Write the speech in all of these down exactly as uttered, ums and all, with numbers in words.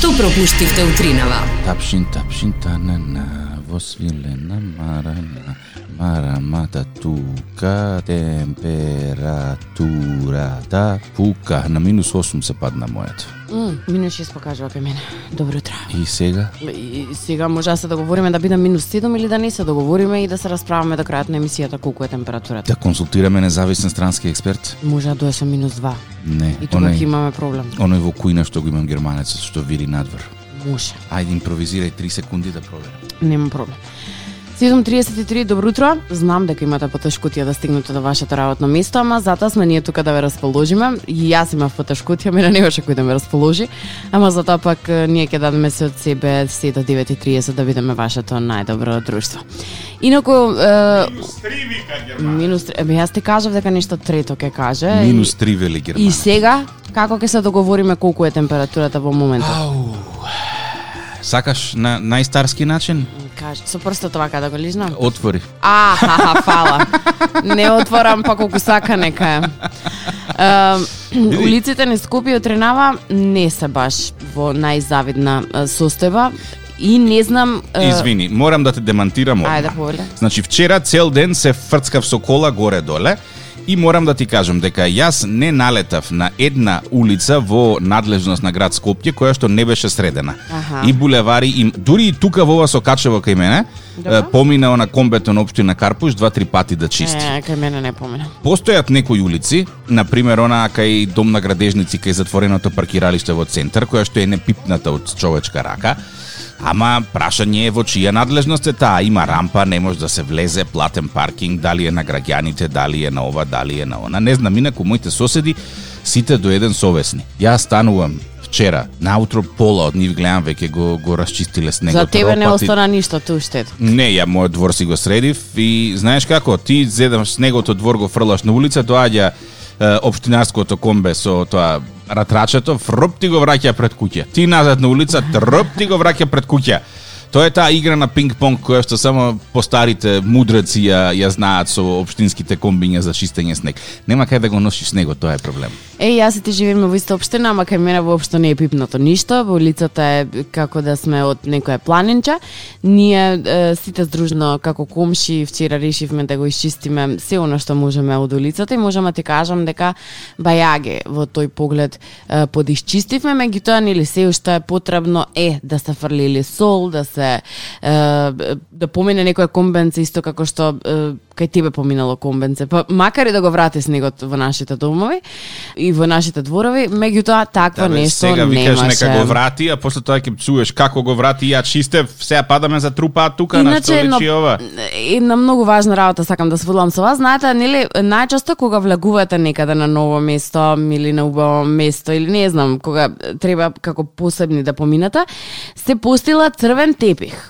Што пропуштивте утринава? Тапшин, тапшин, танана, во свилена марана, марамата тука, температурата пука. На минус осум се падна мојата. Mm, минус шест покажува кај мене. Добро утро. И сега? И сега може да се договориме да биде минус седум или да не се договориме и да се расправаме до крајот на емисијата колку е температурата. Да консултираме независен странски експерт? Може да дојде минус два. Не. И тука ќе имаме проблем. Оној во кујна што го имам германецот што вири надвор. Може. Ајде импровизирај три секунди да проверам. Нема проблем. седум триесет и три, добро утро. Знам дека имате потешкутија да стигнете до вашето работно место, ама затоа сме ние тука да ве расположиме. И јас имав потешкутија, мене не беше кој да ме расположи, ама затоа пак ние ќе дадеме се од себе се до девет и триесет да видиме вашето најдобро друштво. Инаку е... минус три вика Германија. Минус три, ебе јас ти кажав дека нешто трето ќе каже. Минус три вели Германија. И сега како ќе се договориме колку е температурата во моментот? Ау. Сакаш на најстарски начин? Кажи, со прстот вака да го лизнам? Отвори. Аха, фала. Не отворам па колку сака нека е. Uh, улиците на Скопје утринава не се баш во најзавидна состојба и не знам... Uh... Извини, морам да те демантирам одма. Ајде, повели. Значи, вчера цел ден се фрцкав со кола горе-доле и морам да ти кажам дека јас не налетав на една улица во надлежност на град Скопје која што не беше средена. Аха. И булевари, и дури и тука во ова Сокачево кај мене, Добро. помина на комбето на општина Карпуш два-три пати да чисти. Е, кај мене не помина. Постојат некои улици, на пример она кај Дом на градежници, кај затвореното паркиралиште во центар, која што е непипната од човечка рака. Ама прашање е во чија надлежност е таа, има рампа, не може да се влезе, платен паркинг, дали е на граѓаните, дали е на ова, дали е на она. Не знам, инаку моите соседи сите до еден совесни. Јас станувам вчера, наутро пола од нив гледам веќе го го расчистиле снегот. За тебе не ропати. остана ништо ту штет. Не, ја мојот двор си го средив и знаеш како, ти зедаш снегот од двор го фрлаш на улица, доаѓа општинарското комбе со тоа ратрачето, фрп ти го враќа пред куќа. Ти назад на улица, трп ти го враќа пред куќа. Тоа е таа игра на пинг-понг која што само постарите мудреци ја, ја знаат со општинските комбиња за чистење снег. Нема кај да го носиш снегот, тоа е проблем. Е, јас и ти живееме во иста општина, ама кај мене воопшто не е пипнато ништо. Во улицата е како да сме од некоја планинче. Ние е, сите здружно како комши вчера решивме да го исчистиме се она што можеме од улицата и можам да ти кажам дека бајаге во тој поглед е, подисчистивме, меѓутоа нели се уште е потребно е да се фрлили сол, да се е, да помине некоја комбенце исто како што е, кај тебе поминало комбенце. Па макар и да го врати снегот во нашите домови и во нашите дворови, меѓутоа таква да, бе, нешто сега викаш немаше. нека го врати, а после тоа ќе псуеш како го врати, ја чистев, сега падаме за трупа тука на што личи ова. Една многу важна работа сакам да споделам со вас. Знаете, нели најчесто кога влегувате некаде на ново место или на убаво место или не знам, кога треба како посебни да поминете, се постила црвен тепих.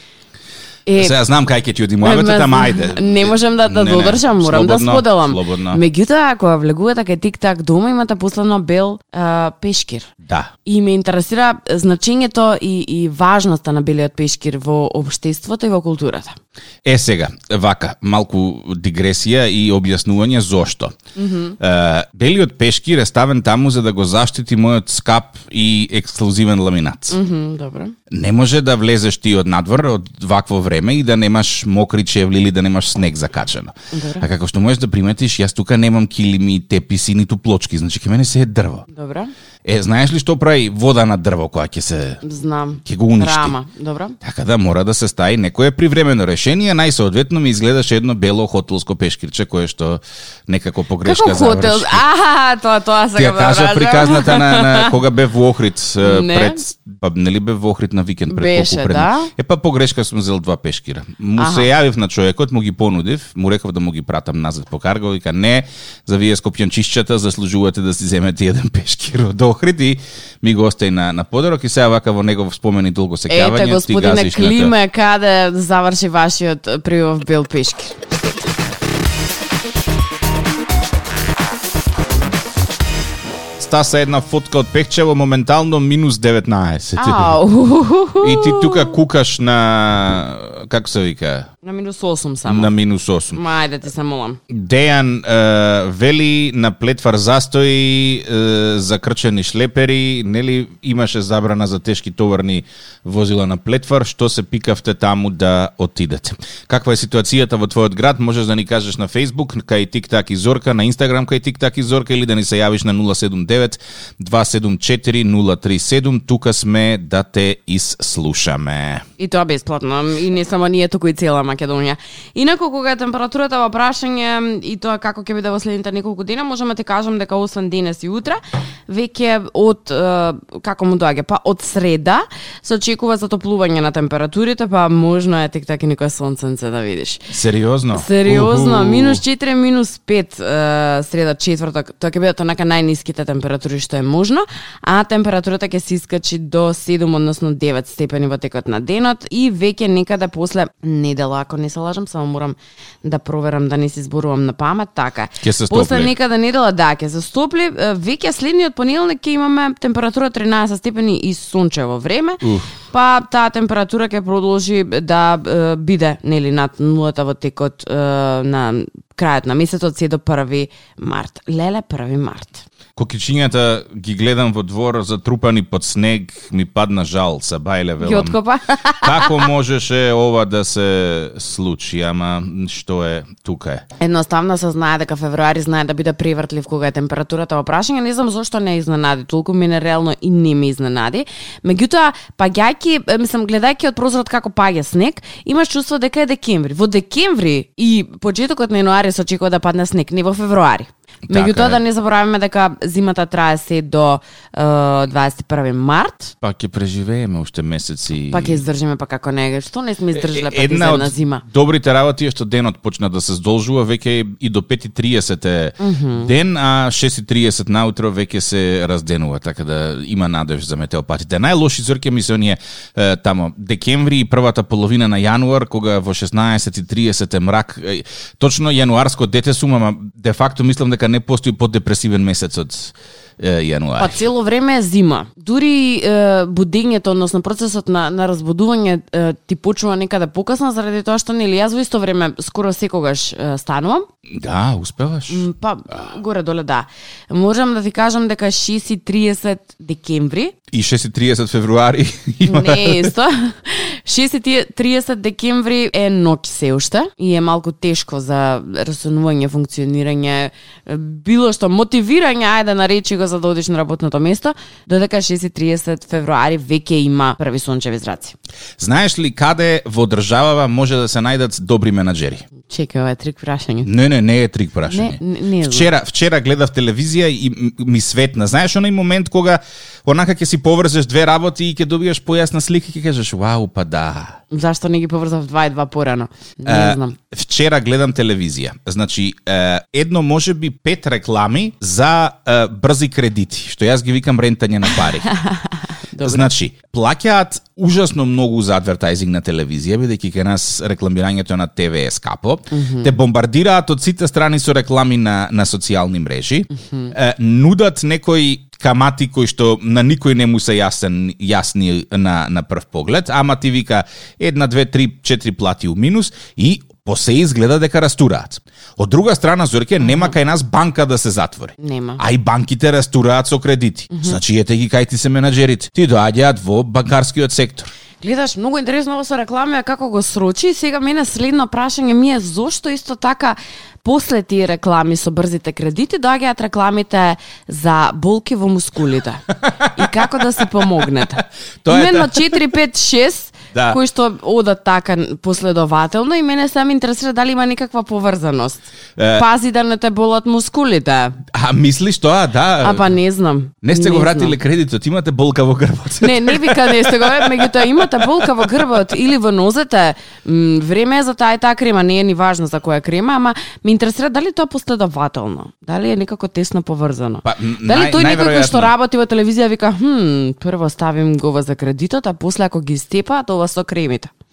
Е, сега знам кај ќе ти оди муабетот, ама ајде. Не можам да, да додржам, морам слободно, да споделам. Слободно. Меѓутоа, ако влегувате кај тик-так дома, имате последно бел а, пешкир. Да. И ме интересира значењето и, и важноста на белиот пешкир во општеството и во културата. Е сега, вака, малку дигресија и објаснување зошто. Mm-hmm. Е, белиот пешкир е ставен таму за да го заштити мојот скап и ексклузивен ламинат. Mm-hmm, добро. Не може да влезеш ти од надвор од вакво време и да немаш мокри чевли или да немаш снег закачено. Добро. А како што можеш да приметиш, јас тука немам килими, теписи, ниту плочки, значи ке мене се е дрво. Добро. Е, знаеш ли што прави вода на дрво која ќе се Знам. ќе го уништи? Рама, добро. Така да мора да се стави некое привремено решение, најсоодветно ми изгледаше едно бело хотелско пешкирче кое што некако погрешка Како хотел? заврши. Аха, тоа тоа Ти ја сакам да кажа кажам. приказната на, на кога бев во Охрид Не. пред, па нели бев во Охрид на викенд пред Беше, колку пред. да. Е па погрешка сум зел два пешкира. Му Аха. се јавив на човекот, му ги понудив, му реков да му ги пратам назад по карго, вика не, за вие скопјанчишчата заслужувате да си земете еден пешкир од Охрид и ми го остави на на подарок и сега вака во негов спомен и долго сеќавање Ете, ти господине газиш на тоа. Климе, каде заврши вашиот прилов бел пешкир? Стаса една фотка од Пехчево, моментално минус деветнаесет. Ау. И ти тука кукаш на, како се вика? На минус осум само. На минус осум. Ма, ајде ти се молам. Дејан е, вели на плетвар застои е, за крчени шлепери, нели имаше забрана за тешки товарни возила на плетвар, што се пикавте таму да отидете. Каква е ситуацијата во твојот град? Можеш да ни кажеш на Facebook, кај Тик-так и Зорка, на Инстаграм кај Тик-так и Зорка или да ни се јавиш на нула седум девет два седум четири нула три седум. Тука сме да те исслушаме. И тоа бесплатно, и не само ние, туку и цела Македонија. Инаку, кога е температурата во прашање и тоа како ќе биде во следните неколку дена, можеме да ти кажам дека освен денес и утре, веќе од, како му доаѓа, па од среда, се очекува затоплување на температурите, па можно е тек така некој сонценце да видиш. Сериозно? Сериозно, Уху. минус четири, минус пет среда, четвртак, тоа ќе бидат онака најниските температури што е можно, а температурата ќе се искачи до седум, односно девет степени во текот на денот и веќе некаде после недела, ако не се лажам, само морам да проверам да не се зборувам на памет, така. Ќе се стопли. После некаде недела, да, ќе се стопли, веќе следниот понеделник ќе имаме температура тринаесет степени и сончево време. Уф. Па таа температура ќе продолжи да е, биде нели над нулата во текот е, на крајот на месецот се до први март. Леле, први март. Кокичињата ги гледам во двор затрупани под снег, ми падна жал, са бајле велам. Ги откопа. Како можеше ова да се случи, ама што е, тука е. Едноставно се знае дека февруари знае да биде превртлив кога е температурата во прашање, не знам зошто не изненади, толку мене реално и не ме изненади. Меѓутоа, паѓајќи, мислам, гледајќи од прозорот како паѓа снег, имаш чувство дека е декември. Во декември и почетокот на јануари се очекува да падне снег, не во февруари. Меѓутоа да не забораваме дека зимата трае се до uh, дваесет и први март. Па ќе преживееме уште месеци. Па ќе издржиме, па како не, што не сме издржале па една една зима. Добрите работи е што денот почна да се здолжува, веќе и до пет и триесет е mm-hmm. ден, а шест и триесет наутро веќе се разденува, така да има надеж за метеопатите. Најлоши зорки ми се оние е, тамо декември и првата половина на јануар, кога во шеснаесет и триесет е мрак. Е, точно јануарско дете сум, ама де факто мислам дека не постои поддепресивен месец од јануари. Па цело време е зима. Дури е, будењето, односно процесот на, на разбудување е, ти почнува некаде покасно, заради тоа што нели јас во исто време скоро секогаш е, станувам. Да, успеваш. Па, горе-доле да. Можам да ти кажам дека шест и триесет декември и шест и триесет февруари има... Не е исто. шест и триесет декември е ноќ се уште и е малку тешко за расонување, функционирање, било што мотивирање, ајде наречи го за да одиш на работното место, додека шест и триесет февруари веќе има први сончеви зраци. Знаеш ли каде во државава може да се најдат добри менаџери? Чекај, ова е трик прашање. Не, не, не е трик прашање. Не, не, не вчера, вчера гледав телевизија и ми светна. Знаеш оној момент кога онака ќе си поврзеш две работи и ќе добиеш појасна слика и ќе кажеш вау, па да. Зашто не ги поврзав два и два порано? Не е, знам. Вчера гледам телевизија. Значи, е, едно може би пет реклами за е, брзи кредити, што јас ги викам рентање на пари. Значи, плаќаат ужасно многу за адвертајзинг на телевизија, бидејќи кај нас рекламирањето на Т В е скапо. Mm-hmm. Те бомбардираат од сите страни со реклами на, на социјални мрежи. Mm-hmm. Е, нудат некои камати кои што на никој не му се јасен, јасни на, на прв поглед, ама ти вика една, две, три, четири плати у минус и по се изгледа дека растураат. Од друга страна, Зорке, нема кај нас банка да се затвори. Нема. А и банките растураат со кредити. Mm-hmm. Значи, ете ги кај ти се менаџерите. Ти доаѓаат во банкарскиот сектор. Гледаш, многу интересно во со реклами, како го срочи. Сега мене следно прашање ми е зошто исто така после тие реклами со брзите кредити доаѓаат рекламите за болки во мускулите. И како да си помогнете. Именно четири, пет, шест да. Кои што одат така последователно и мене се ме интересира дали има некаква поврзаност. Е... Пази да не те болат мускулите. А мислиш тоа, да? А па не знам. Не сте не го вратиле знам. кредитот, имате болка во грбот. Не, не вика не сте го, меѓутоа имате болка во грбот или во нозете. М, време е за таа и таа крема, не е ни важно за која крема, ама ме интересира дали тоа последователно. Дали е некако тесно поврзано. Па, дали нај, тој некој кој што најверојатно... работи во телевизија вика, хм, прво ставим го за кредитот, а после ако ги степа, тоа со кремите.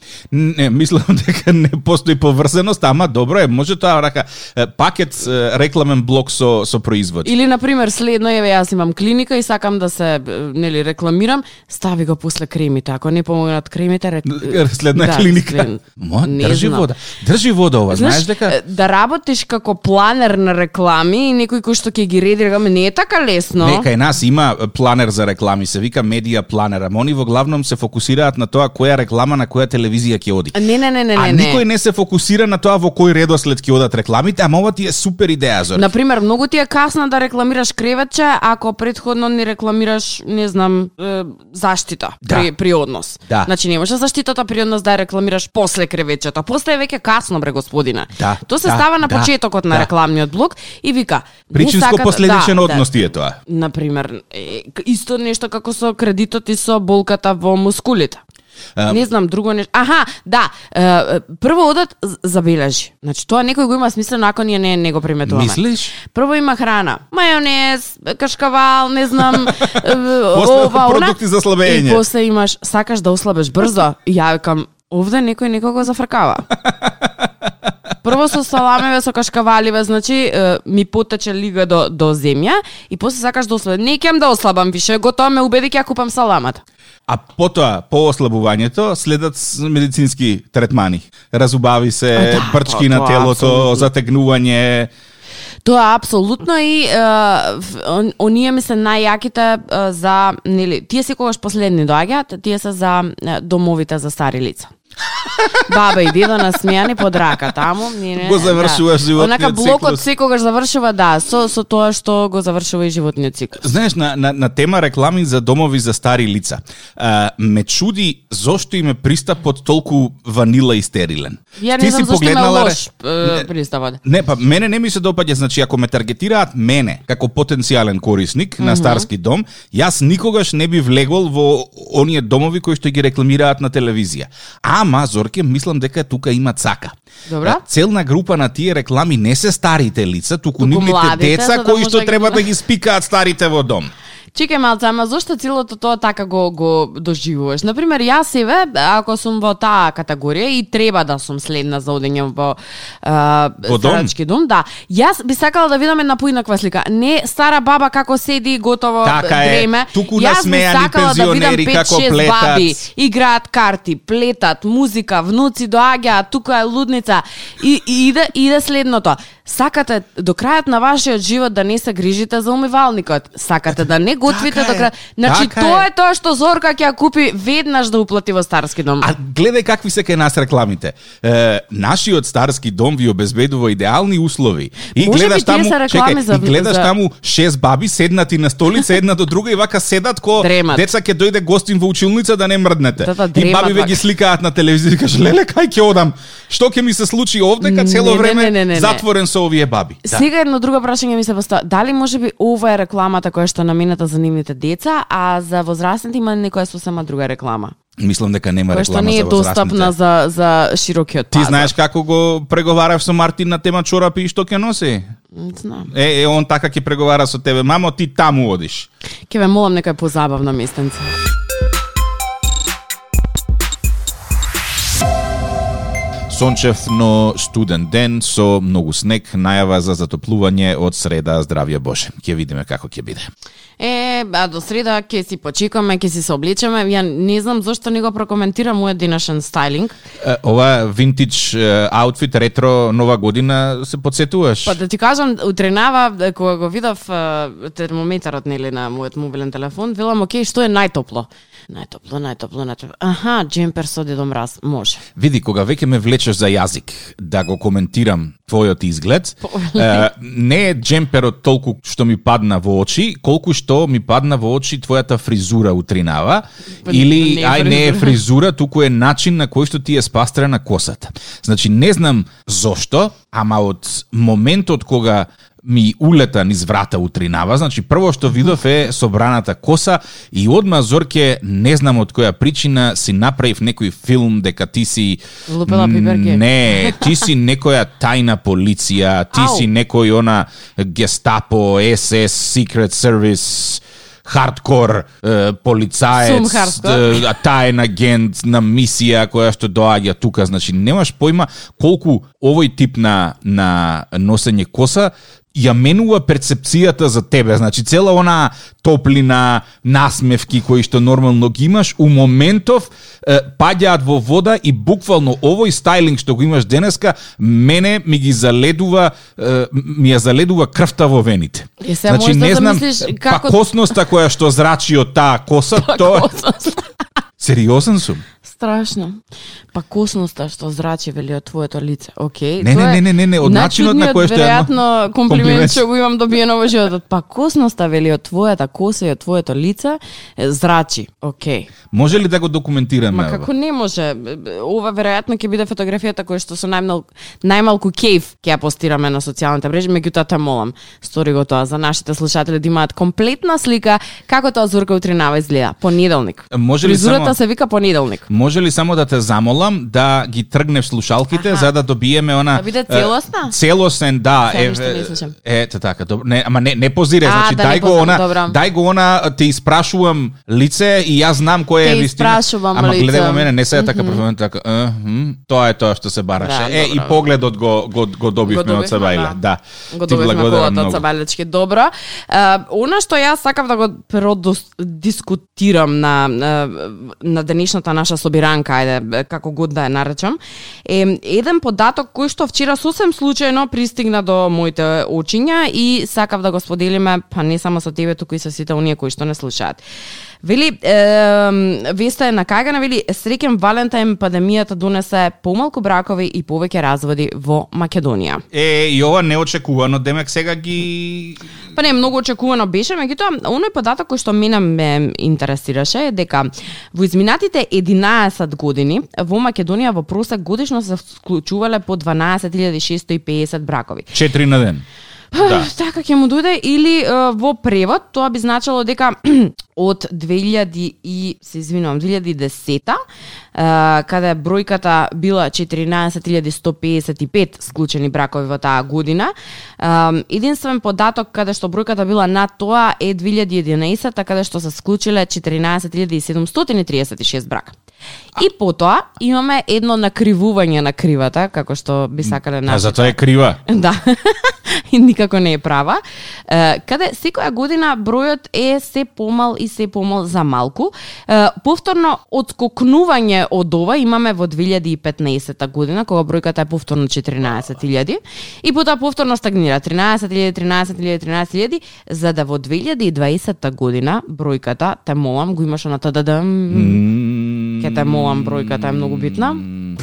Не, мислам дека не постои поврзаност, ама добро е, може тоа рака пакет рекламен блок со со производ. Или на пример следно еве јас имам клиника и сакам да се нели рекламирам, стави го после кремите, ако не помогнат кремите, рек... следна да, клиника. След... Мо, држи знам. вода. Држи вода ова, знаеш, знаеш дека да работиш како планер на реклами и некој кој што ќе ги реди реклами, не е така лесно. Не, кај нас има планер за реклами, се вика медија планер, ама они во главном се фокусираат на тоа која реклама на која телевизија ќе оди. Не, не, не, не, а не. никој не се фокусира на тоа во кој редослед ќе одат рекламите, ама ова ти е супер идеја, Зорке. На пример, многу ти е касно да рекламираш креветче, ако претходно не рекламираш, не знам, е, заштита да. при при однос. Да. Значи не може заштитата при однос да ја рекламираш после креветчето. После е веќе касно, бре господине. Да. Тоа се да, става на да, почетокот на да. рекламниот блок и вика причинско-последичен да, однос да, ти е тоа. На пример, е, исто нешто како со кредитот и со болката во мускулите. Uh, не знам, друго нешто. Аха, да, uh, прво одат забележи. Значи, тоа некој го има смислено, ако ние не, не го приметуваме. Мислиш? Прво има храна. Мајонез, кашкавал, не знам, после ова, продукти за слабење. И после имаш, сакаш да ослабеш брзо. И ја викам, овде некој некого зафркава. Прво со саламеве, со кашкаваливе, значи ми потече лига до, до земја и после сакаш да ослабеш. Не ќам да ослабам више, готово ме убеди ќе ја купам саламата. А потоа, по ослабувањето, следат медицински третмани. Разубави се, а, да, брчки то, на телото, абсолютно. Затегнување. Тоа апсолутно и е, оние ми се најјаките е, за, нели, тие секогаш последни доаѓаат, тие се за е, домовите за стари лица. Баба и дедо насмејани под рака таму, не, не, го завршуваш да. животниот Онака блокот циклус. секогаш завршува, да, со со тоа што го завршува и животниот циклус. Знаеш, на, на, на тема реклами за домови за стари лица, а, ме чуди зошто им е пристапот толку ванила и стерилен. Ја не знам зошто има лош е, пристапот. Не, па мене не ми се допаѓа, значи ако ме таргетираат мене како потенцијален корисник mm -hmm. на старски дом, јас никогаш не би влегол во оние домови кои што ги рекламираат на телевизија. Ама, Зорке, мислам дека тука има цака. Добра. Целна група на тие реклами не се старите лица, туку, туку нивните младите, деца да кои што да треба ги... да ги спикаат старите во дом. Чекај малце, ама зошто целото тоа така го го доживуваш? Например, јас себе, ако сум во таа категорија и треба да сум следна за одење во е, старачки дом, да. Јас би сакала да видам една поинаква слика. Не стара баба како седи готово така дреме. Е, туку јас би сакала да видам пет-шест баби, играат карти, плетат, музика, внуци доаѓаат, тука е лудница и, и иде иде следното. Сакате до крајот на вашиот живот да не се грижите за умивалникот. Сакате да не готвите така до крај. Значи така тоа е. е тоа што Зорка ќе ја купи веднаш да уплати во старски дом. А гледај какви се кај нас рекламите. Е, нашиот старски дом ви обезбедува идеални услови. И може гледаш таму, чекај, за, и гледаш за... таму шест баби седнати на столица една до друга и вака седат ко дремат. Деца ќе дојде гостин во училница да не мрднете. Да, да, и баби ве ги сликаат на телевизија и кажеш леле кај ќе одам? Што ќе ми се случи овде кога цело време не, не, не, не, затворен со овие баби? Да. Сега едно друго прашање ми се поставува. Дали можеби ова е рекламата која што намената за нивните деца, а за возрастните има некоја сосема друга реклама? Мислам дека нема реклама за возрастните. Која што не е достапна за за широкиот пазар. Ти знаеш како го преговарав со Мартин на тема чорапи и што ќе носи? Знам. Е, е он така ќе преговара со тебе. Мамо, ти таму одиш. Ќе ве молам некоја позабавна местенца. Сончев, но студен ден со многу снег, најава за затоплување од среда, здравје Боже. Ќе видиме како ќе биде. Е, а до среда ќе си почекаме, ќе си се облечеме. Ја не знам зошто не го прокоментирам мојот денешен стайлинг. Е, ова винтидж аутфит, ретро, нова година, се подсетуваш? Па да ти кажам, утренава, кога го видов термометарот нели на мојот мобилен телефон, велам, окей, што е најтопло? Најтопло, најтопло, најтопло. Аха, джемпер со Дедо Мраз, може. Види, кога веќе ме влечеш за јазик да го коментирам твојот изглед, е, не е джемперот толку што ми падна во очи, колку што ми падна во очи твојата фризура утринава, или не ај не е фризура, туку е начин на кој што ти е спастрена косата. Значи, не знам зошто, ама од моментот кога ми улета низ врата утринава, значи прво што видов е собраната коса и одма Зорке, не знам од која причина, си направив некој филм дека ти си лупела пиперке. Не, ти си некоја тајна полиција, ти Ау. си некој она Гестапо, ес ес, Secret Service, хардкор е, полицаец, е, таен агент на мисија која што доаѓа тука, значи немаш појма колку овој тип на на носење коса ја менува перцепцијата за тебе. Значи цела она топлина, насмевки кои што нормално ги имаш, у моментов е, паѓаат во вода и буквално овој стайлинг што го имаш денеска, мене ми ги заледува, е, ми ја заледува крвта во вените. И се значи да не знам, како... пакосноста која што зрачи од таа коса, тоа... Сериозен сум. Страшно. Па косноста што зрачи вели од твоето лице. Океј. Не, не, не, не, не, од начинот на кој што е веројатно комплимент што го имам добиено во животот. Па косноста вели од твојата коса и од твоето лице зрачи. Океј. Може ли да го документираме? Ма како не може? Ова веројатно ќе биде фотографијата која што со најмал најмалку кејф ќе ја постираме на социјалните мрежи, меѓутоа те молам, стори го тоа за нашите слушатели да имаат комплетна слика како тоа Зорка Утринава изгледа. Понеделник. Може ли Фризурата само... се вика понеделник. Може ли само да те замолам да ги тргнеш слушалките, аха, за да добиеме она... Да биде целосна? Целосен, да. Е, е, е, така, добро. Не, ама не, не позире, а, значи, да дај, го она, добро. дај го она, те испрашувам лице и јас знам кој е вистина. Те испрашувам ама лице. Ама гледај во мене, не се е така, mm-hmm. така, uh, hm, тоа е тоа што се бараше. Да, е, добро. И погледот го, го, го добивме од Сабајле. Да. Го добивме колата од Сабајлечки. Добро. Uh, она што јас сакав да го продискутирам на, на, на денешната наша собиранка, ајде, како год да ја наречам, е еден податок кој што вчера сосем случајно пристигна до моите очиња и сакав да го споделиме, па не само со тебе, туку и со сите оние кои што не слушаат. Вели, е, веста е на кајга, вели, среќен Валентајн, пандемијата донесе помалку бракови и повеќе разводи во Македонија. Е, и ова неочекувано, демек сега ги... Па не, многу очекувано беше, меѓутоа, оној податок кој што мене ме интересираше е дека во изминатите единаесет години во Македонија во просек годишно се склучувале по дванаесет илјади шестоста и педесет бракови. Четири на ден. Да. Така ќе му дојде, или uh, во превод тоа би значило дека од две илјади и се извинувам две илјади и десета, uh, каде бројката била четиринаесет илјади сто педесет и пет склучени бракови во таа година, uh, единствен податок каде што бројката била над тоа е две илјади и единаесета, каде што се склучиле четиринаесет илјади седумстотини триесет и шест брака. И потоа имаме едно накривување на кривата, како што би сакале нашите. А затоа е крива. Да. И никако не е права. Е, каде секоја година бројот е се помал и се помал за малку. Е, повторно отскокнување од ова имаме во две илјади и петнаесета година, кога бројката е повторно четиринаесет илјади, и потоа повторно стагнира тринаесет илјади, тринаесет илјади, тринаесет илјади, за да во две илјади и дваесета година бројката, те молам, го имаш на ТДД. Ке те молам, бројката е многу битна.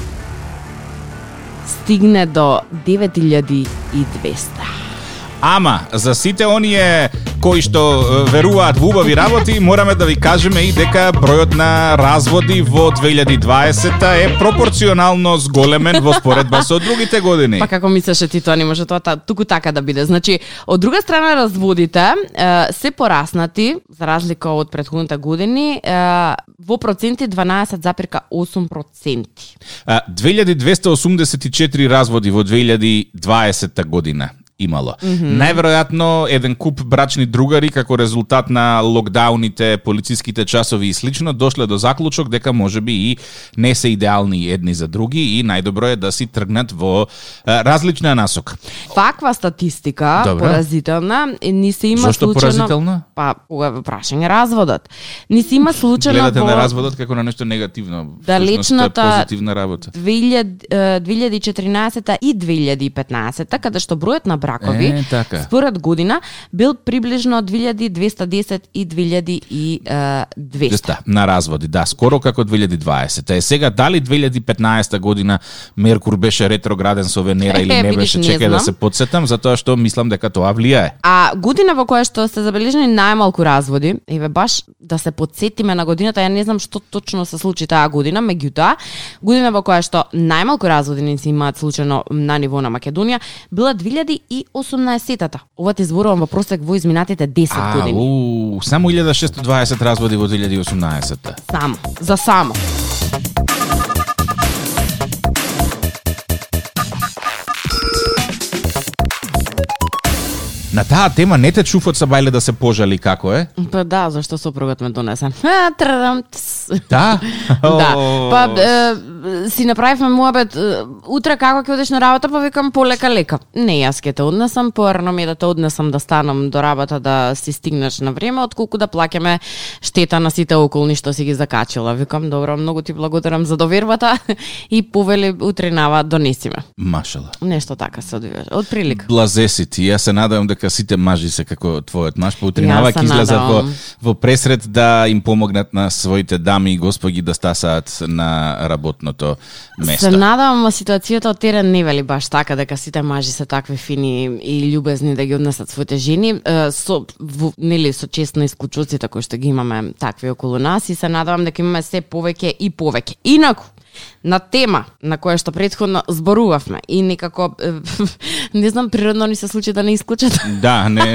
Стигне до девет илјади и двеста. Ама, за сите оние кои што веруваат во убави работи, мораме да ви кажеме и дека бројот на разводи во две илјади и дваесета е пропорционално зголемен во споредба со другите години. Па како мислеше ти тоа, не може тоа туку така да биде. Значи, од друга страна разводите е, се пораснати, за разлика од претходните години, е, во проценти дванаесет запирка осум проценти. две илјади двесте осумдесет и четири разводи во две илјади и дваесета година имало. Mm-hmm. Најверојатно еден куп брачни другари како резултат на локдауните, полициските часови и слично дошле до заклучок дека можеби и не се идеални едни за други и најдобро е да си тргнат во е, различна насока. Ваква статистика, добре, поразителна, ни се има Зошто случајно... поразителна? Па, кога е прашање разводот. Ни се има случајно Гледате во... на разводот како на нешто негативно. Далечната е позитивна работа. две илјади и четиринаесета и две илјади и петнаесета, каде што бројот на бракови е, така, според година бил приближно две илјади двеста десет и две илјади и двеста. На разводи, да, скоро како две илјади и дваесета. Е сега дали две илјади и петнаесета година Меркур беше ретрограден со Венера или е, не видиш, беше, не чекај да знам. се подсетам, затоа што мислам дека тоа влијае. А година во која што се забележени најмалку разводи, еве баш да се подсетиме на годината, ја не знам што точно се случи таа година, меѓутоа, година во која што најмалку разводи не се имаат случајно на ниво на Македонија, била две илјади и осумнаесетата. Ова ти зборувам во просек во изминатите десет а, години. У, само илјада шестстотини и дваесет разводи во две илјади и осумнаесета. Само, за само. На таа тема не те чув од Сабајле да се пожали како е? Па да, зашто сопругот ме донесе. А, традам, Да? Да. Па е, си направивме муабет утре како ќе одиш на работа, па викам полека лека. Не, јас ќе те однесам, поарно ми е да те однесам да станам до работа да си стигнеш на време, отколку да плаќаме штета на сите околни што си ги закачила. Викам, добро, многу ти благодарам за довербата и повели утринава донеси ме. Машала. Нешто така се одвива. Од прилика. Блазе си ти. Јас се надевам дека сите мажи се како твојот маж, па утринава ќе излезат во, во пресред да им помогнат на своите дами и господи да стасаат на работното место. Се надевам, а ситуацијата од терен не вели баш така дека сите мажи се такви фини и љубезни да ги однесат своите жени. Со во, нели со чест на исклучоците кои што ги имаме такви околу нас и се надевам дека имаме се повеќе и повеќе. Инаку на тема на која што претходно зборувавме и некако не знам, природно ни се случи да не исклучат. Да, не.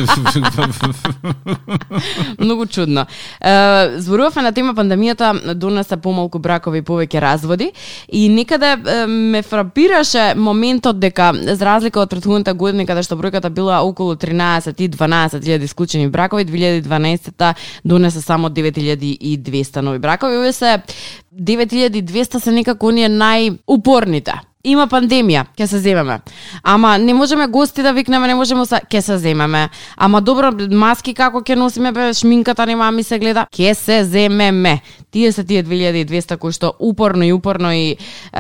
Многу чудно. Е, зборувавме на тема пандемијата донесе помалку бракови и повеќе разводи и некаде е, ме фрапираше моментот дека за разлика од претходната година каде што бројката била околу тринаесет и дванаесет илјади исклучени бракови, две илјади и дванаесетта донесе само девет илјади и двесте нови бракови. Овие се девет илјади и двесте се некако оние најупорните. Има пандемија, ќе се земеме. Ама не можеме гости да викнеме, не можеме са, ќе се земеме. Ама добро, маски како ќе носиме, бе, шминката нема ми се гледа, ќе се земеме. Тие се тие две илјади и двесте кои што упорно и упорно и е,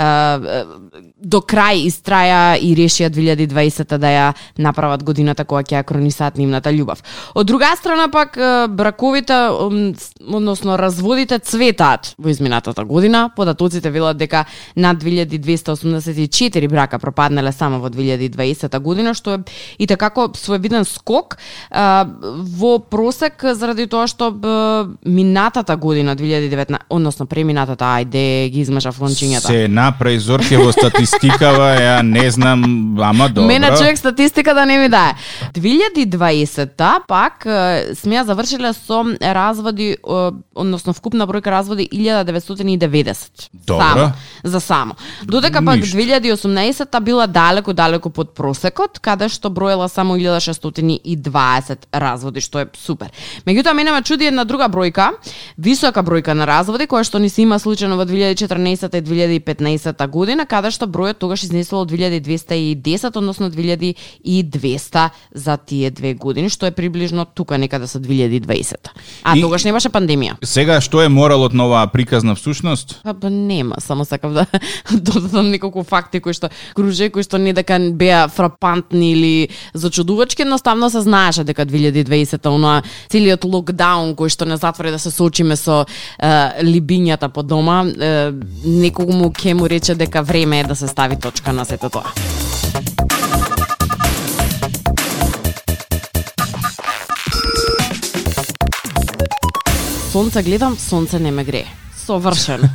до крај истраја и решија две илјади и дваесетта да ја направат годината која ќе ја кронисаат нивната љубов. Од друга страна пак браковите, односно разводите цветаат во изминатата година. Податоците велат дека над две илјади двесте осумдесет и четири брака пропаднале само во две илјади и дваесетта година, што е и такако своевиден скок а, во просек заради тоа што б, минатата година две илјади и деветнаесетта, односно преминатата, ајде ги измешав лончињата. Се направи Зорке во статистикава, ја не знам, ама добро. Мене човек статистика да не ми дае. две илјади и дваесетта пак сме ја завршиле со разводи, односно вкупна бројка разводи илјада деветстотини и деветдесет. Добро. Само, за само. Додека пак Ништо. две илјади и осумнаесетта била далеку далеку под просекот, каде што броела само илјада шестстотини и дваесет разводи, што е супер. Меѓутоа мене ме чуди една друга бројка, висока бројка на разводи која што ни се има случајно во две илјади и четрнаесетта и две илјади и петнаесетта година, каде што бројот тогаш изнесувал две илјади двесте и десет, односно две илјади и двесте за тие две години, што е приближно тука некаде со две илјади и дваесетта. А И- тогаш не беше пандемија. Сега што е моралот на оваа приказна всушност? Па, па нема, само сакав да додадам неколку факти кои што круже, кои што не дека беа фрапантни или зачудувачки, едноставно се знаеше дека две илјади и дваесетта оноа целиот локдаун кој што не затвори да се соочиме со е, либињата по дома, е, некому ќе му рече дека време е да се стави точка на сето тоа. Сонце гледам, сонце не ме грее. Совршено.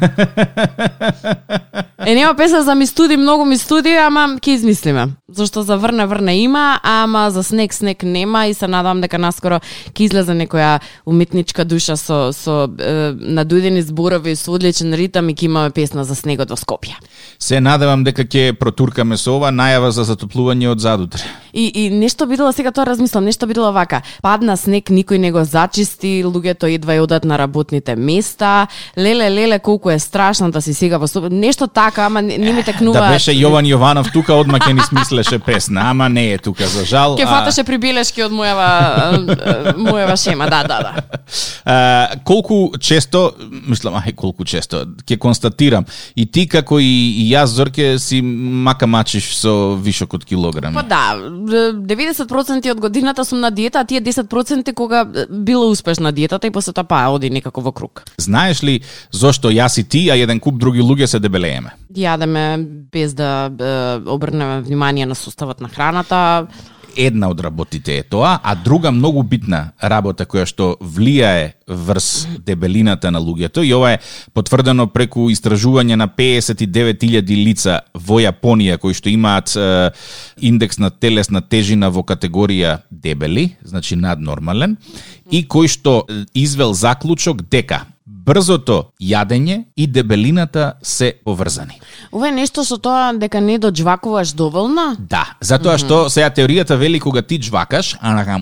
Е, нема песна за ми студи, многу ми студи, ама ќе измислиме. Зашто за врне, врне има, ама за снег, снег нема и се надам дека наскоро ќе излезе некоја уметничка душа со, со е, надујдени зборови, со одличен ритам и ќе имаме песна за снегот во Скопје. Се надевам дека ќе протуркаме со ова најава за затоплување од задутре. И, и нешто бидела, сега тоа размислам, нешто бидела вака. Падна снег, никој не го зачисти, луѓето едва одат на работните места. Леле, леле, колку е страшно да си сега во Скопје. Нешто така, ама не, не ми текнува. Да беше Јован Јованов тука, одма ќе ни смислеше песна, ама не е тука за жал. Ке фаташе прибелешки од мојава мојава шема, да, да, да. А, колку често, мислам, ај колку често, ќе констатирам, и ти како и, и јас, Зорке, си мака мачиш со вишок од килограми. Па да, деветдесет проценти од годината сум на диета, а тие десет проценти кога била успешна диетата и после тоа па оди некако во круг. Знаеш ли зошто јас и ти, а еден куп други луѓе се дебелееме? Јадеме без да е, обрнеме внимание на составот на храната. Една од работите е тоа, а друга многу битна работа која што влијае врз дебелината на луѓето, и ова е потврдено преку истражување на песет и девет илјади лица во Јапонија кои што имаат е, индекс на телесна тежина во категорија дебели, значи наднормален, и кој што извел заклучок дека брзото јадење и дебелината се поврзани. Ова е нешто со тоа дека не доџвакуваш доволно? Да, затоа што сега теоријата вели кога ти джвакаш, анака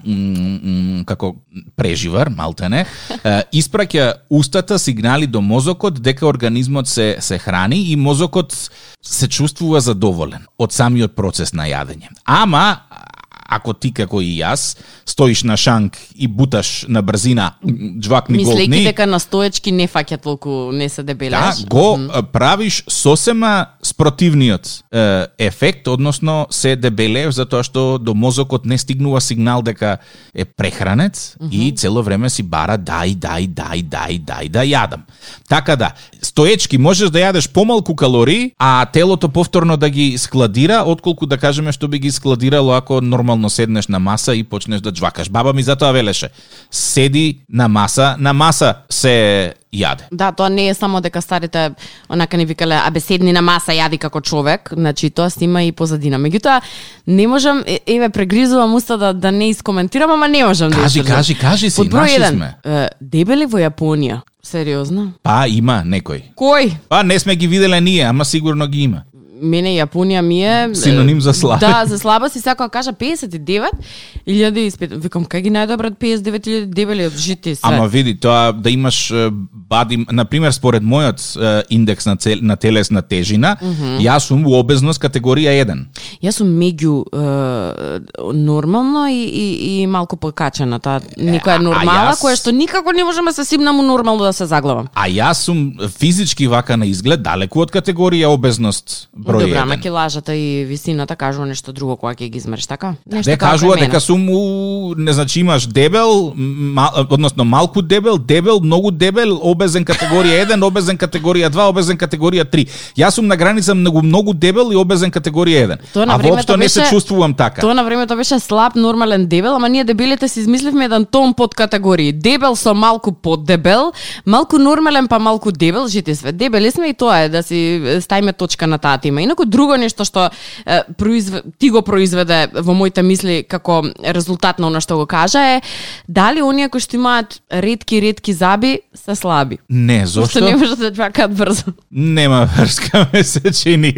како преживар, малтене, испраќа устата сигнали до мозокот дека организмот се се храни и мозокот се чувствува задоволен од самиот процес на јадење. Ама ако ти како и јас стоиш на шанк и буташ на брзина джвакни голдни, мислејќи дека настоечки не фаќат толку, не се дебелеш. Да, го mm. правиш сосема спротивниот е, ефект, односно се дебелеш затоа што до мозокот не стигнува сигнал дека е прехранет mm -hmm. и цело време си бара дај, дај, дај, дај, дај да јадам. Така да, стоечки можеш да јадеш помалку калории, а телото повторно да ги складира, отколку да кажеме што би ги складирало ако нормално седнеш на маса и почнеш да джвакаш. Баба ми затоа велеше, седи на маса, на маса се јаде. Да, тоа не е само дека старите онака ни викале, абе седни на маса, јади како човек, значи тоа си има и позадина. Меѓутоа, не можам, е, еве, прегризувам уста да, да не искоментирам, ама не можам да Кажи, кажи, кажи си, наши сме. Е, дебели во Јапонија, сериозно? Па, има некој. Кој? Па, не сме ги виделе ние, ама сигурно ги има. Мене Јапонија ми е синоним за слаба. Да, за слаба си сакам кажа педесет и девет илјади и пет. Викам кај ги најдобрат педесет и девет илјади дебели од жити свет. Ама види, тоа да имаш бади, на пример според мојот индекс на цел, на телесна тежина, mm -hmm. јас сум во обезност категорија еден. Јас сум меѓу е, нормално и, и, и малку покачена, таа некоја нормала јас... која што никако не можеме се симнам у нормално да се заглавам. А јас сум физички вака на изглед далеку од категорија обезност. Добра, ама килажата и висината кажува нешто друго кога ќе ги измериш, така? Нешто не кажува дека сум у, не значи имаш дебел, мал, односно малку дебел, дебел, многу дебел, обезен категорија еден, обезен категорија два, обезен категорија три. Јас сум на граница многу многу дебел и обезен категорија еден. А воопшто не се чувствувам така. Тоа на времето беше слаб, нормален дебел, ама ние дебелите си измисливме еден тон под категории. Дебел со малку поддебел, малку нормален па малку дебел, жити све. Дебели сме и тоа е да си ставиме точка на таа тема. Инаку друго нешто што е, произвед... ти го произведе во моите мисли како резултат на она што го кажа е дали оние кои што имаат ретки ретки заби се слаби. Не, зошто? Што не можат да джвакаат брзо. Нема врска, ме се чини.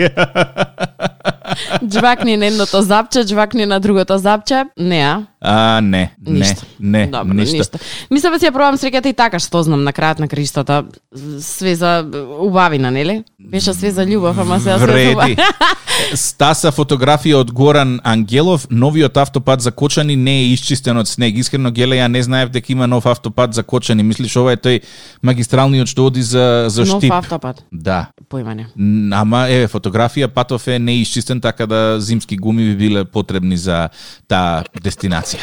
Джвакни на едното запче, джвакни на другото запче. Не, а? А, не, ништо. не, не, Добро, ништо. ништо. Мислам да си ја пробам среќата и така, што знам на крајот на криштата. Све за убавина, нели? Беше све за љубов, ама се вреди. Стаса фотографија од Горан Ангелов, новиот автопат за Кочани не е исчистен од снег. Искрено, Геле, ја не знаев дека има нов автопат за Кочани. Мислиш ова е тој магистралниот што оди за за Штип? Нов автопат. Да. Поима не. Ама е фотографија патов е не исчистен, така да зимски гуми би биле потребни за таа дестинација.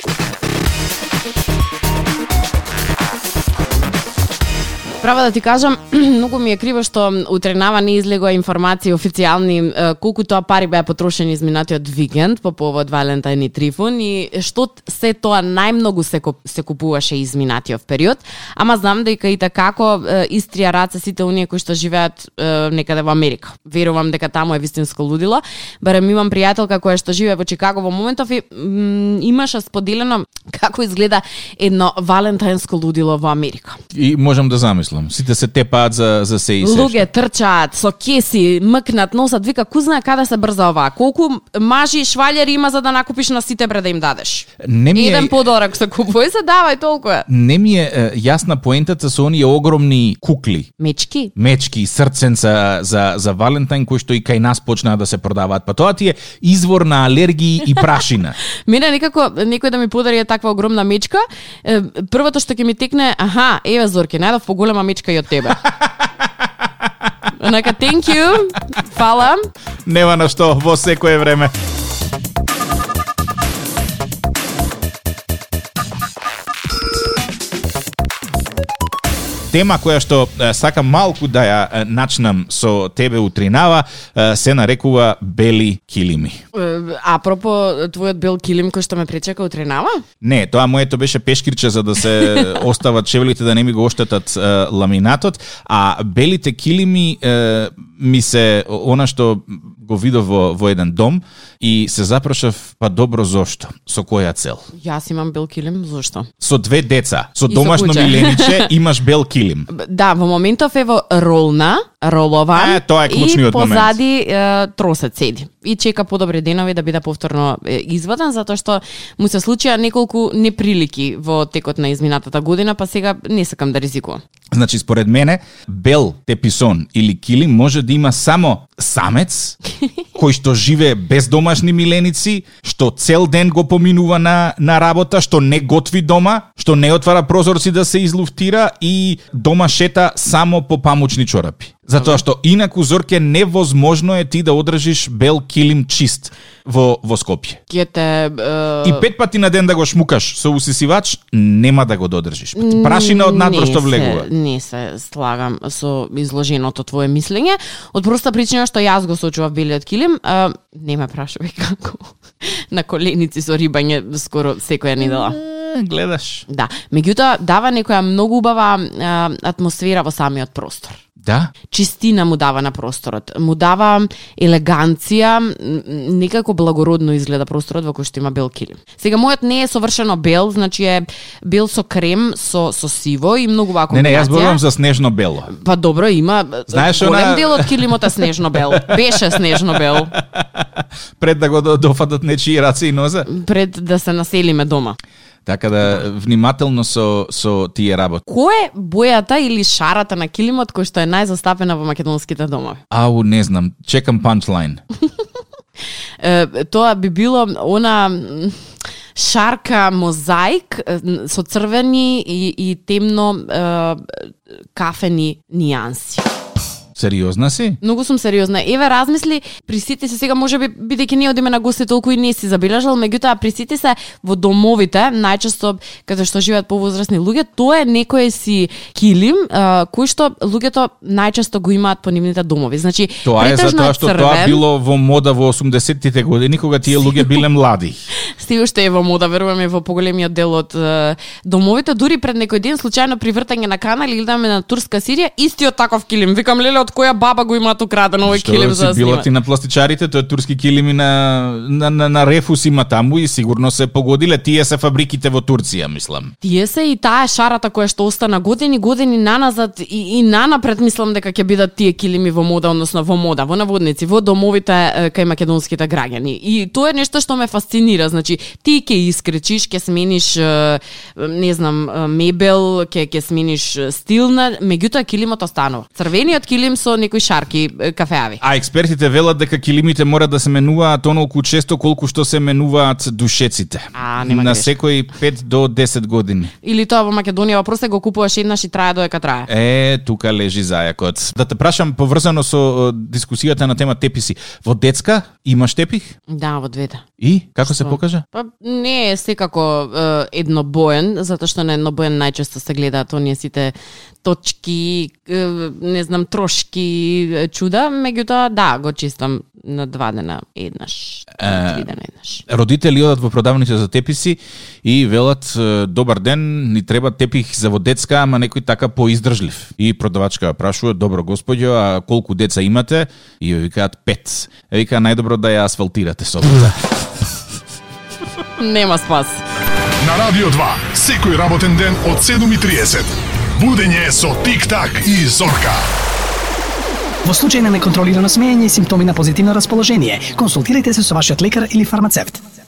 Права да ти кажам, многу ми е криво што утренава не излегоа информации официјални колку тоа пари беа потрошени изминатиот викенд по повод Валентайн и Трифун и што се тоа најмногу се, се купуваше изминатиот период, ама знам дека и како истрија раце сите оние кои што живеат некаде во Америка. Верувам дека таму е вистинско лудило. Барем имам пријателка која што живее во Чикаго во моментов и имаше споделено како изгледа едно валентајнско лудило во Америка. И можам да замислам. Сите се тепаат за за се и се. Луѓе трчаат со кеси, мкнат, носат, вика ку знае каде се брза оваа. Колку мажи и швалјари има за да накупиш на сите бре да им дадеш. Не ми е... Еден подорак се купува и се давај толку е. Не ми е, е јасна поентата со оние огромни кукли. Мечки? Мечки, срценца за за Валентайн кои што и кај нас почнаа да се продаваат. Па тоа ти е извор на алергии и прашина. Мене некако некој да ми подари таква огромна мечка, првото што ќе ми текне, аха, еве Зорке, најдов поголема мечка и од тебе. Онака, thank you, фала. Нема на што, во секое време. Тема која што сакам малку да ја начнам со тебе утринава се нарекува бели килими. Апропо твојот бел килим кој што ме пречека утринава? Не, тоа моето беше пешкирче за да се остават чевлите да не ми го оштетат ламинатот, а белите килими ми се она што го видов во, во еден дом и се запрашав, па добро зошто? Со која цел? Јас имам бел килим, зошто? Со две деца, со И со домашно куќа. милениче, имаш бел килим. Да, во моментов ево ролна, ролован Е, тоа е клучниот и момент. позади е, тросет седи. И чека подобри денови да биде повторно е, изваден, затоа што му се случија неколку неприлики во текот на изминатата година, па сега не сакам да ризикувам. Значи, според мене, бел теписон или килим може да има само самец, кој што живее без домашни миленици, што цел ден го поминува на, на работа, што не готви дома, што не отвара прозорци да се излуфтира и дома шета само по памучни чорапи. Затоа што инаку, Зорке, невозможно е ти да одржиш бел килим чист во, во Скопје. Ќе те... Е... И пет пати на ден да го шмукаш со усисивач, нема да го додржиш. Прашина од надвор што влегува. Не се, не се слагам со изложеното твое мислење. Од проста причина што јас го сочував белиот килим, а, не ме прашувај како на коленици со рибање скоро секоја недела. Гледаш. Да, меѓутоа дава некоја многу убава а, атмосфера во самиот простор. Да? Чистина му дава на просторот, му дава елеганција, некако благородно изгледа просторот во кој што има бел килим. Сега мојот не е совршено бел, значи е бел со крем, со со сиво и многу вака Не, комбинација. не, јас зборувам за снежно бело. Па добро, има. Знаеш, голем она- дел од килимот е снежно бел. Беше снежно бел Пред да го до- дофатат нечии раце и нозе. пред да се населиме дома. Така да внимателно со со тие работи. Кој е бојата или шарата на килимот кој што е најзастапена во македонските домови? Ау, не знам, чекам панчлайн. Е, тоа би било она м, шарка мозаик е, со црвени и, и темно е, кафени нијанси. Сериозна си? Многу сум сериозна. Еве размисли, присети се сега можеби бидејќи не одиме на гости толку и не си забележал, меѓутоа присети се во домовите, најчесто каде што живеат повозрасни луѓе, тоа е некој си килим а, кој што луѓето најчесто го имаат по нивните домови. Значи, Тоа е претежно затоа што црвен, тоа било во мода во осумдесеттите години кога тие луѓе биле млади. Се уште е во мода, веруваме во поголемиот дел од е, домовите, дури пред некој ден случајно при вртање на канал или гледаме на турска Сирија, истиот таков килим. Викам, леле, од која баба го имаат украдено овој Што килим за да си била снимат? ти на пластичарите, тоа е турски килими на, на, на, на Рефус има таму и сигурно се погодиле. Тие се фабриките во Турција, мислам. Тие се и таа е шарата која што остана години, години наназад и, и нанапред мислам дека ќе бидат тие килими во мода, односно во мода, во наводници, во домовите е, кај македонските граѓани. И тоа е нешто што ме фасцинира. Значи, ти ќе искречиш, ќе смениш, е, не знам, е, мебел, ќе ќе смениш е, стил на, меѓутоа килимот останува. Црвениот килим со некои шарки е, кафеави. А експертите велат дека килимите мора да се менуваат онолку често колку што се менуваат душеците. А, нема на грешка. секои пет до десет години. Или тоа во Македонија въпросот го купуваш еднаш и трае додека трае. Е, тука лежи зајакот. Да те прашам поврзано со о, дискусијата на тема теписи. Во детска имаш тепих? Да, во двете. И како се Што? покажа? Па не е секако е, еднобоен, затоа што на еднобоен најчесто се гледаат оние сите точки, е, не знам, трошки е, чуда, меѓутоа да, го чистам на два дена еднаш, на три дена еднаш. Родители одат во продавница за теписи и велат е, добар ден, ни треба тепих за во детска, ама некој така поиздржлив. И продавачка ја прашува, добро господјо, а колку деца имате? И ја викаат пет. Ја вика најдобро да ја асфалтирате собата. Нема спас. На Радио два, секој работен ден од седум и триесет. Будење со Тик-так и Зорка. Во случај на неконтролирано смеење и симптоми на позитивно расположение, консултирайте се со вашиот лекар или фармацевт.